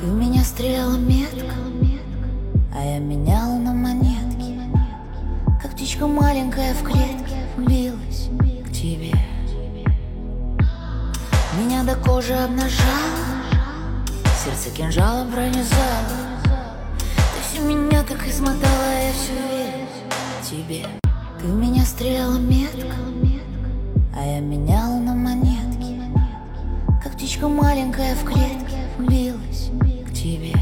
Ты в меня стреляла метко, а я менял на монетки. Как птичка маленькая в клетке билась к тебе. Меня до кожи обнажала, сердце кинжалом пронизало. Ты все меня так измотала, я все верю тебе. Ты в меня стреляла метко, а я менял на монетки. Как птичка маленькая в клетке билась к тебе.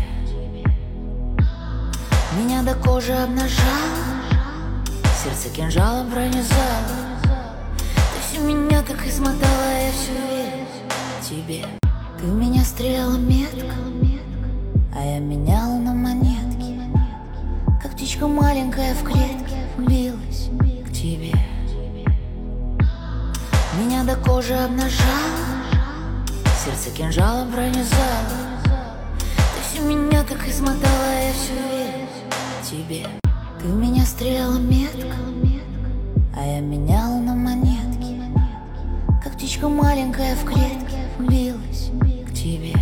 Меня до кожи обнажала, сердце кинжалом пронизало. Ты все меня так измотала, я все верю тебе. Ты в меня стреляла метко, а я менял на монетки. Как птичка маленькая в клетке билась к тебе. Меня до кожи обнажала, сердце кинжалом пронизало. Ты все меня так измотала, я все верю тебе. Ты в меня стреляла метко, а я менял на монетки. Как птичка маленькая в клетке билась к тебе.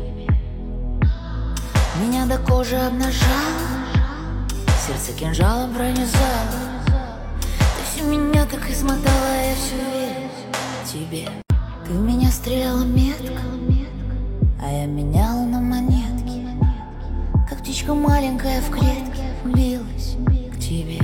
Меня до кожи обнажала, сердце кинжалом пронизало. Ты все меня так измотала, я все верю тебе. Ты в меня стреляла метко, а я менял на монетки. Как птичка маленькая в клетке билась к тебе.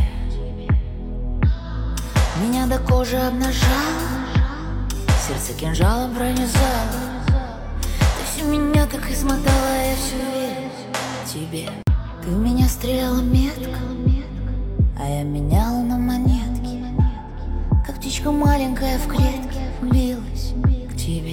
Меня до кожи обнажала, сердце кинжалом пронизало. Ты все меня так измотала, я все верю тебе. Ты в меня стреляла метко, а я менял на монетки. Как птичка маленькая в клетке билась к тебе.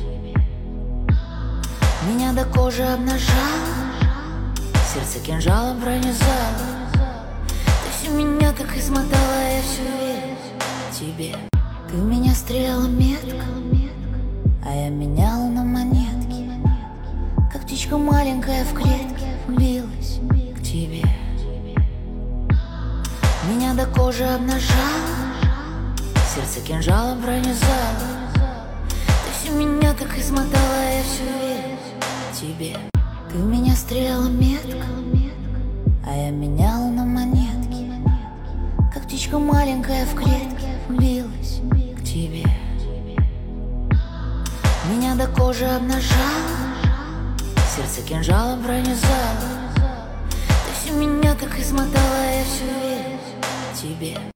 Меня до кожи обнажала, сердце кинжалом пронизало. Ты все меня так измотала, я все верю тебе. Ты в меня стреляла метко, а я менял на монетки. Как птичка маленькая в клетке билась к тебе. Меня до кожи обнажала, сердце кинжалом пронизало. Ты все меня так измотала, я все верю тебе. Ты в меня стреляла метко, а я менял на монетки. Как птичка маленькая в клетке билась к тебе. Меня до кожи обнажала, сердце кинжалом пронизало. Ты все меня так измотала, я все верю тебе.